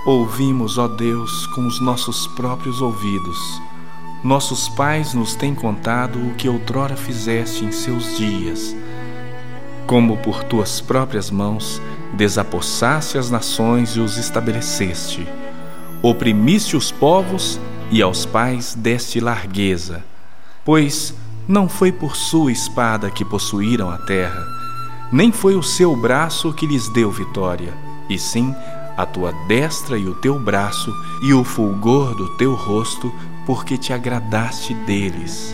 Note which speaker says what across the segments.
Speaker 1: Ouvimos, ó Deus, com os nossos próprios ouvidos. Nossos pais nos têm contado o que outrora fizeste em seus dias. Como por tuas próprias mãos desapossaste as nações e os estabeleceste. Oprimiste os povos e aos pais deste largueza. Pois não foi por sua espada que possuíram a terra, nem foi o seu braço que lhes deu vitória, e sim a tua destra e o teu braço e o fulgor do teu rosto, porque te agradaste deles.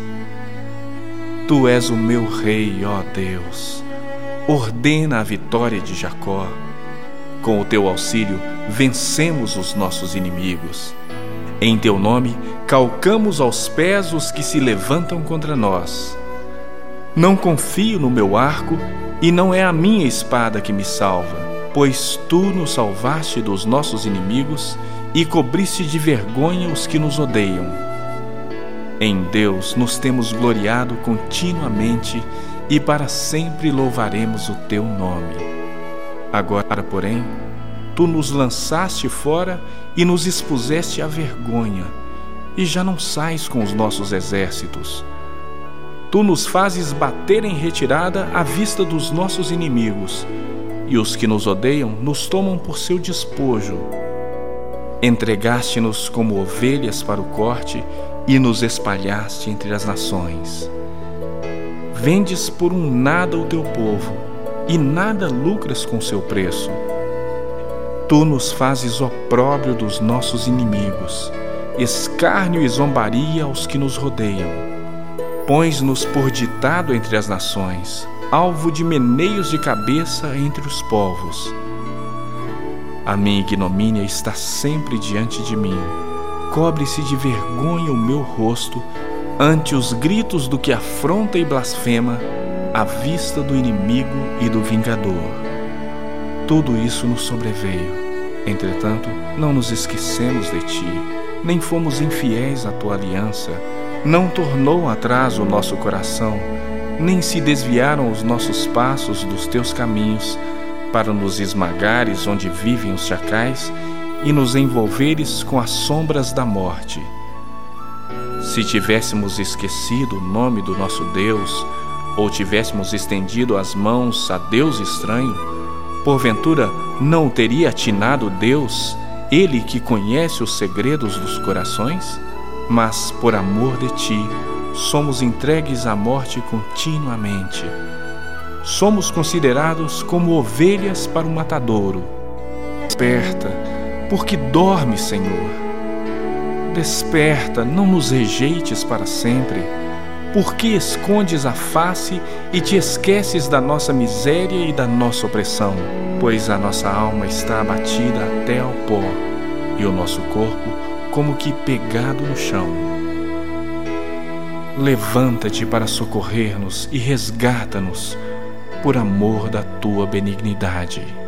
Speaker 1: Tu és o meu rei, ó Deus. Ordena a vitória de Jacó. Com o teu auxílio, vencemos os nossos inimigos. Em teu nome, calcamos aos pés os que se levantam contra nós. Não confio no meu arco, e não é a minha espada que me salva, pois tu nos salvaste dos nossos inimigos e cobriste de vergonha os que nos odeiam. Em Deus nos temos gloriado continuamente, e para sempre louvaremos o teu nome. Agora, porém, tu nos lançaste fora e nos expuseste à vergonha, e já não sais com os nossos exércitos. Tu nos fazes bater em retirada à vista dos nossos inimigos, e os que nos odeiam nos tomam por seu despojo. Entregaste-nos como ovelhas para o corte e nos espalhaste entre as nações. Vendes por um nada o teu povo, e nada lucras com seu preço. Tu nos fazes opróbrio dos nossos inimigos, escárnio e zombaria aos que nos rodeiam. Pões-nos por ditado entre as nações, alvo de meneios de cabeça entre os povos. A minha ignomínia está sempre diante de mim, cobre-se de vergonha o meu rosto ante os gritos do que afronta e blasfema, à vista do inimigo e do vingador. Tudo isso nos sobreveio. Entretanto, não nos esquecemos de ti, nem fomos infiéis à tua aliança. Não tornou atrás o nosso coração, nem se desviaram os nossos passos dos teus caminhos, para nos esmagares onde vivem os chacais e nos envolveres com as sombras da morte. Se tivéssemos esquecido o nome do nosso Deus, ou tivéssemos estendido as mãos a Deus estranho, porventura não teria atinado Deus, Ele que conhece os segredos dos corações? Mas, por amor de ti, somos entregues à morte continuamente. Somos considerados como ovelhas para o matadouro. Desperta, porque dormes, Senhor. Desperta, não nos rejeites para sempre. Por que escondes a face e te esqueces da nossa miséria e da nossa opressão? Pois a nossa alma está abatida até ao pó, e o nosso corpo como que pegado no chão. Levanta-te para socorrer-nos e resgata-nos, por amor da tua benignidade.